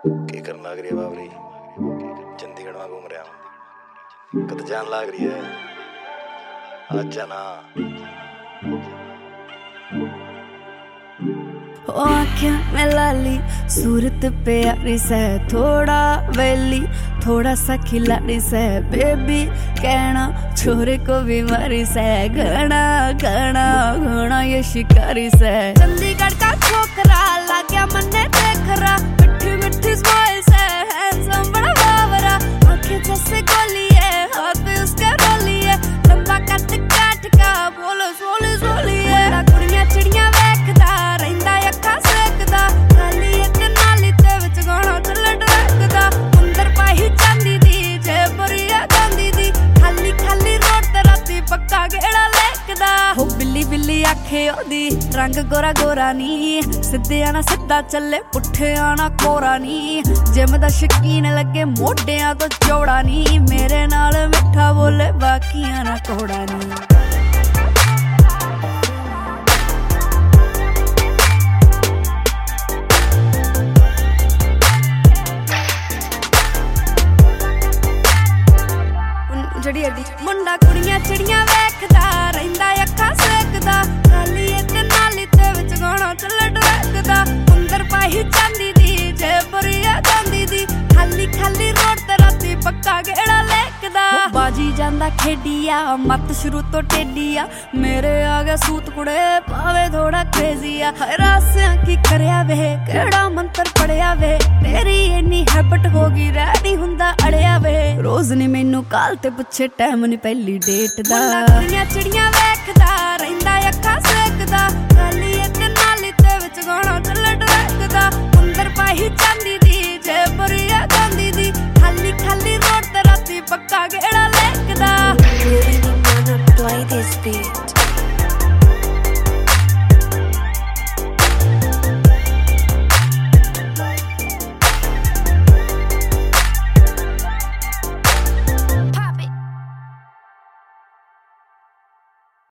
ਕੀ ਕਰਨ ਲੱਗ ਰਹੀ ਹੈ ਬਾਬਰੀ? ਚੰਡੀਗੜ੍ਹ में घूम रहा हूँ। कत जान लग रही है? आजा ना। आँखें में लाली सूरत प्यारी से, थोड़ा वेली थोड़ा सा खिलाड़ी से, बेबी कहना छोरे को बीमारी से, घना घना घना ये शिकारी से। चंडीगढ़ का छोकरा लाग्या मन्ने देखरा, मिठी मिठी स्माइल से हैंडसम बड़ा बावरा, आँखें जैसे गोली है हाथ पे उसके रोली है, लंबा कद काट का बोलो सोली सोली है। कुड़ियां चिड़ियां वेखदा रहिंदा अक्खां सेकदा, खाली एक नाली ते विच गाना चले डरकदा, अंदर पाही चांदी दी जे बरिया गांधी दी, खाली खाली रोड ते राती पक्का गेड़ा लेकदा। हो बिल्ली बिल्ली आखे ओदी रंग गोरा गोरा नी, सिद्धे आना सिद्धा चले पुठे आना कोरा नी, जिम दा शकीन लगे मोढियां तो चौड़ा नी, मेरे नाल मिठा बोले बाकियां ना कोड़ा नी। मुंडा कुड़ियां चिड़ियां वेखदा रहिंदा अक्खां सेकदा, खाली इक नाली ते विच गाना चले डरकदा, अंदर पाही चांदी दी जे बरिया गांधी दी, खाली खाली रोड ते राती पक्का गेड़ा लेकदा। बाजी जांदा खेडिया मत शुरू तो टेडिया, मेरे आगे सूत कुड़े पावे थोड़ा क्रेजिया, रासियां की करया वे केड़ा मंत्र पढ़िया वे, तेरी इन्नी हैबिट होगी रेडी हुंदा अड़िया वे, रोज नी मैनू काल ते पुछे टाइम नी पहली डेट दा। कुड़ियां चिड़ियां वेखदा रहिंदा अक्खां सेकदा, खाली इक नाली ते विच गाना चले डरकदा, अंदर पाही चांदी दी जे बरिया गांधी दी, खाली खाली रोड ते राती पक्का गेड़ा